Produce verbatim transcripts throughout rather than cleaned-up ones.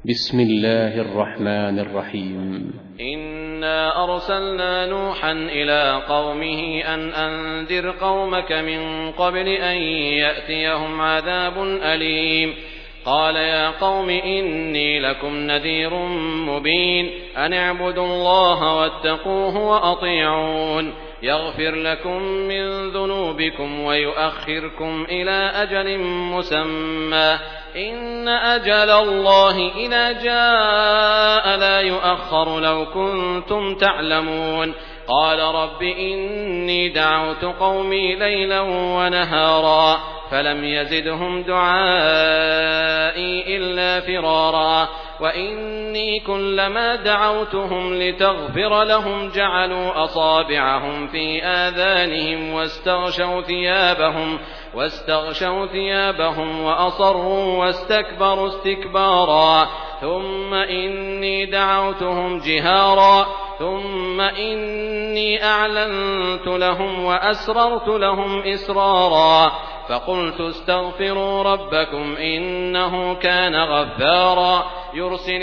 بسم الله الرحمن الرحيم. إنا أرسلنا نوحا إلى قومه أن أنذر قومك من قبل أن يأتيهم عذاب أليم. قال يا قوم إني لكم نذير مبين أن اعبدوا الله واتقوه وأطيعون يغفر لكم من ذنوبكم ويؤخركم إلى أجل مسمى إن أجل الله إذا جاء لا يؤخر لو كنتم تعلمون. قال رب إني دعوت قومي ليلا ونهارا فلم يزدهم دعائي إلا فرارا وإني كلما دعوتهم لتغفر لهم جعلوا أصابعهم في آذانهم واستغشوا ثيابهم واستغشوا ثيابهم وأصروا واستكبروا استكبارا ثم إني دعوتهم جهارا ثم إني أعلنت لهم وأسررت لهم إسرارا فقلت استغفروا ربكم إنه كان غفارا يرسل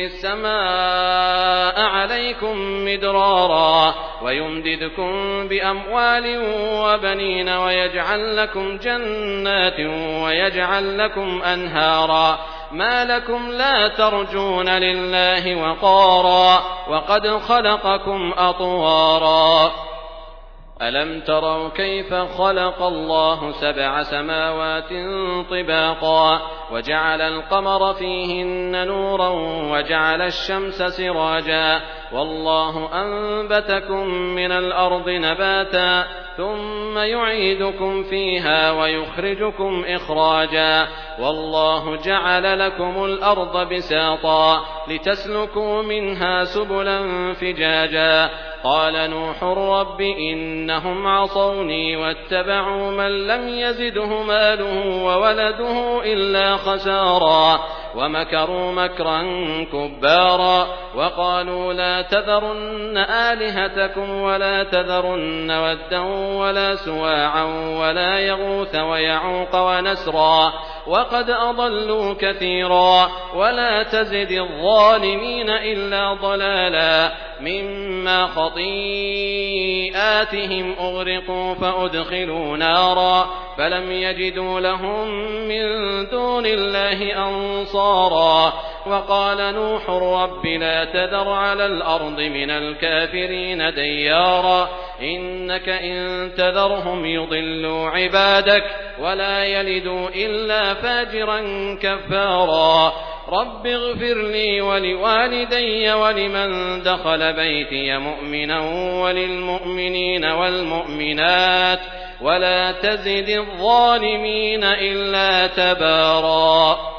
السماء عليكم مدرارا ويمددكم بأموال وبنين ويجعل لكم جنات ويجعل لكم أنهارا ما لكم لا ترجون لله وقارا وقد خلقكم أطوارا ألم تروا كيف خلق الله سبع سماوات طباقا وجعل القمر فيهن نورا وجعل الشمس سراجا والله أنبتكم من الأرض نباتا ثم يعيدكم فيها ويخرجكم إخراجا والله جعل لكم الأرض بساطا لتسلكوا منها سبلا فجاجا قال نوح رب إنهم عصوني واتبعوا من لم يزده ماله وولده إلا خسارا ومكروا مكرا كبارا وقالوا لا تذرن آلهتكم ولا تذرن ودا ولا سواعا ولا يغوث ويعوق ونسرا وقد أضلوا كثيرا ولا تزد الظالمين إلا ضلالا مما خطيئاتهم أغرقوا فأدخلوا نارا فلم يجدوا لهم من دون الله أنصارا وقال نوح رب لا تذر على الأرض من الكافرين ديارا إنك إن تذرهم يضلوا عبادك ولا يلدوا إلا فاجرا كفارا رب اغفر لي ولوالدي ولمن دخل بيتي مؤمنا وللمؤمنين والمؤمنات ولا تزد الظالمين إلا تبارا.